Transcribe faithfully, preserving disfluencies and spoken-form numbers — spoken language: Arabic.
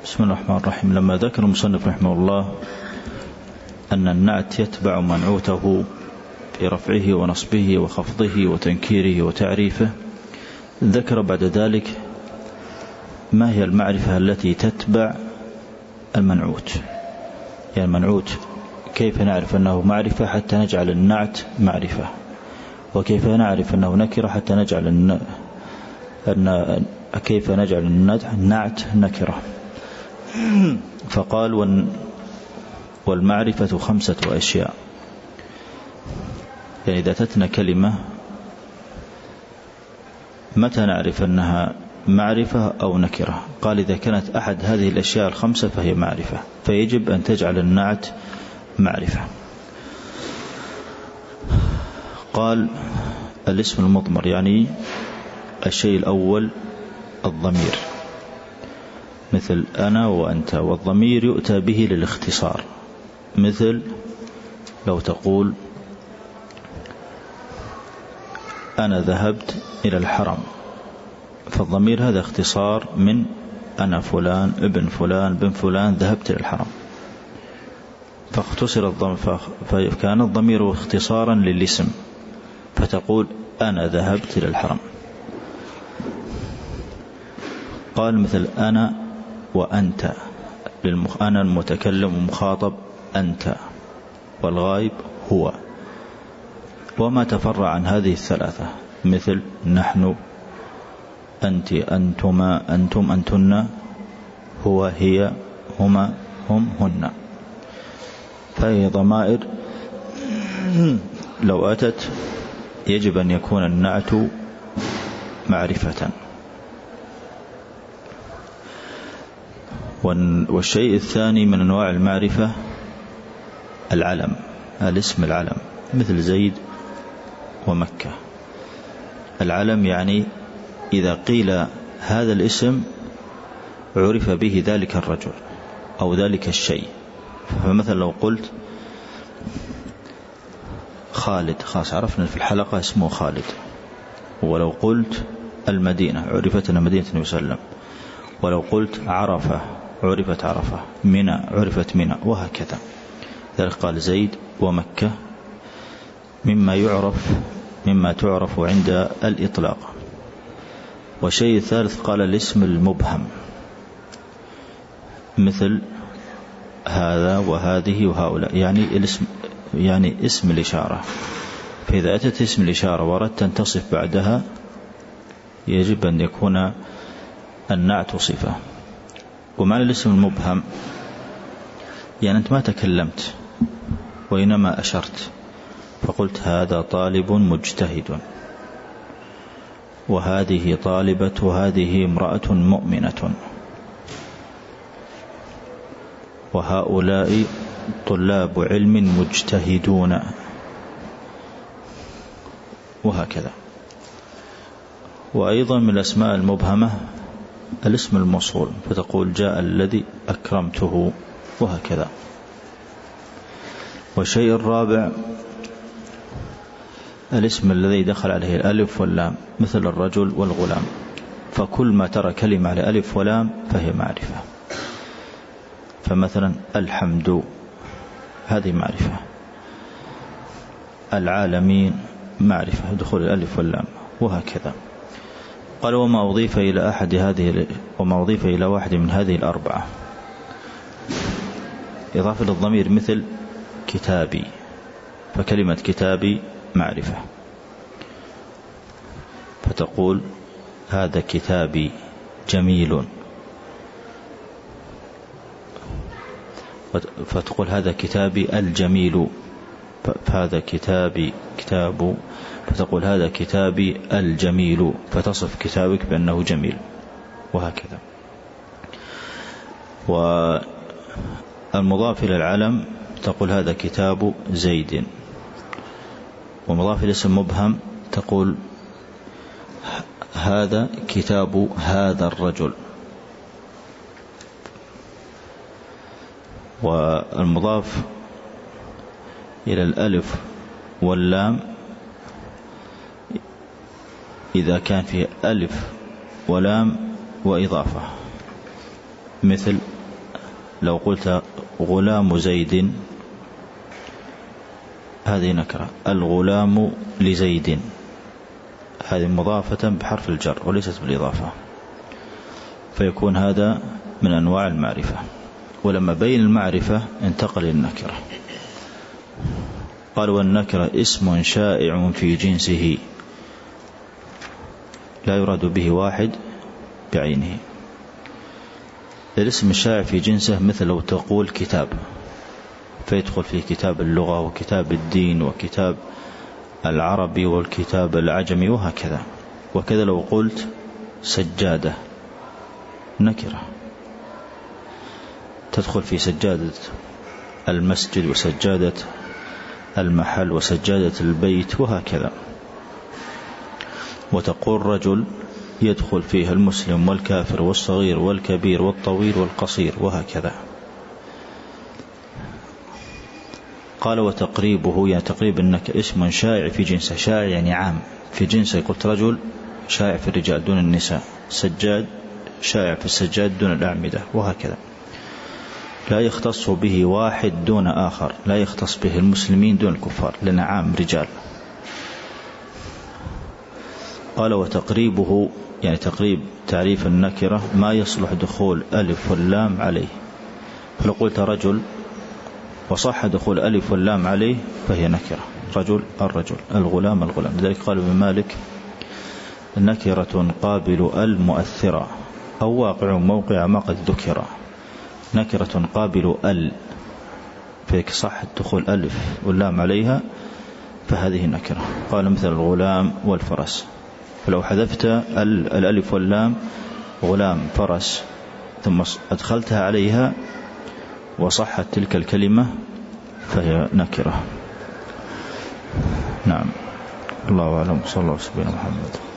بسم الله الرحمن الرحيم. لما ذكر المصنف رحمه الله أن النعت يتبع منعوته في رفعه ونصبه وخفضه وتنكيره وتعريفه، ذكر بعد ذلك ما هي المعرفة التي تتبع المنعوت. يعني المنعوت كيف نعرف أنه معرفة حتى نجعل النعت معرفة، وكيف نعرف أنه نكرة حتى نجعل الن... أن... كيف نجعل النعت نكرة. فقال والمعرفة خمسة أشياء. يعني إذا تتنا كلمة متى نعرف أنها معرفة أو نكرة؟ قال إذا كانت أحد هذه الأشياء الخمسة فهي معرفة، فيجب أن تجعل النعت معرفة. قال الاسم المضمر، يعني الشيء الأول الضمير، مثل أنا وأنت، والضمير يؤتى به للاختصار، مثل لو تقول أنا ذهبت إلى الحرم، فالضمير هذا اختصار من أنا فلان ابن فلان بن فلان ذهبت إلى الحرم، فاختصر الضمير، فكان الضمير اختصارا للاسم، فتقول أنا ذهبت إلى الحرم. قال مثل أنا وأنت، أنا المتكلم ومخاطب أنت، والغائب هو، وما تفرع عن هذه الثلاثة مثل نحن أنت أنتما أنتم أنتن، هو هي هما هم هن. فهي ضمائر لو أتت يجب أن يكون النعت معرفة. والشيء الثاني من أنواع المعرفة العلم، الاسم العلم، مثل زيد ومكة. العلم يعني إذا قيل هذا الاسم عرف به ذلك الرجل أو ذلك الشيء. فمثلا لو قلت خالد، خاص عرفنا في الحلقة اسمه خالد. ولو قلت المدينة عرفت أن مدينة يسلم. ولو قلت عرفة عرفت عرفة، منى عرفت منى، وهكذا. ذلك قال زيد ومكة مما يعرف مما تعرف عند الإطلاق. والشيء الثالث قال الاسم المبهم، مثل هذا وهذه وهؤلاء، يعني الاسم يعني اسم الإشارة. فإذا أتت اسم الإشارة وردت أن تصف بعدها يجب أن يكون النعت صفة. ومعنى الاسم المبهم يعني أنت ما تكلمت وإنما أشرت، فقلت هذا طالب مجتهد، وهذه طالبة، وهذه امرأة مؤمنة، وهؤلاء طلاب علم مجتهدون، وهكذا. وأيضا من الأسماء المبهمة الاسم الموصول، فتقول جاء الذي أكرمته، وهكذا. والشيء الرابع الاسم الذي دخل عليه الألف واللام، مثل الرجل والغلام، فكل ما ترى كلمة على ألف ولام فهي معرفة. فمثلا الحمد هذه معرفة، العالمين معرفة دخول الألف واللام، وهكذا. قال وما أضيف إلى أحد هذه وما أضيف إلى واحد من هذه الأربعة إضافة للضمير، مثل كتابي، فكلمة كتابي معرفة، فتقول هذا كتابي جميل، فتقول هذا كتابي الجميل، فهذا كتابي كتاب، فتقول هذا كتابي الجميل، فتصف كتابك بأنه جميل، وهكذا. والمضاف إلى العلم تقول هذا كتاب زيد. ومضاف إلى اسم مبهم تقول هذا كتاب هذا الرجل. والمضاف إلى الألف واللام إذا كان فيه ألف ولام وإضافة، مثل لو قلت غلام زيد هذه نكرة، الغلام لزيد هذه مضافة بحرف الجر وليست بالإضافة، فيكون هذا من أنواع المعرفة. ولما بين المعرفة انتقل النكرة. قال والنكرة اسم شائع في جنسه لا يراد به واحد بعينه. الاسم الشائع في جنسه مثل لو تقول كتاب، فيدخل فيه كتاب اللغة وكتاب الدين وكتاب العربي والكتاب العجمي وهكذا. وكذا لو قلت سجادة نكرة تدخل في سجادة المسجد وسجادة المحل وسجادة البيت وهكذا. وتقول رجل يدخل فيه المسلم والكافر والصغير والكبير والطويل والقصير وهكذا. قال وتقريبه يعني تقريب أنك اسم شائع في جنسه، شائع يعني عام في جنسه. قلت رجل شائع في الرجال دون النساء، سجاد شائع في السجاد دون الأعمدة وهكذا. لا يختص به واحد دون آخر، لا يختص به المسلمين دون الكفار لأن عام رجال. قال وتقريبه يعني تقريب تعريف النكرة ما يصلح دخول ألف واللام عليه. فلو قلت رجل وصح دخول ألف واللام عليه فهي نكرة، رجل الرجل، الغلام الغلام. لذلك قال ابن مالك نكرة قابل المؤثرة أو واقع موقع ما قد ذكر. نكرة قابل ال فيك صح دخول ألف واللام عليها فهذه نكرة. قال مثل الغلام والفرس، فلو حذفت الألف واللام غلام فرس ثم أدخلتها عليها وصحت تلك الكلمة فهي نكرة. نعم. الله أعلم. صلى الله عليه وسلم محمد.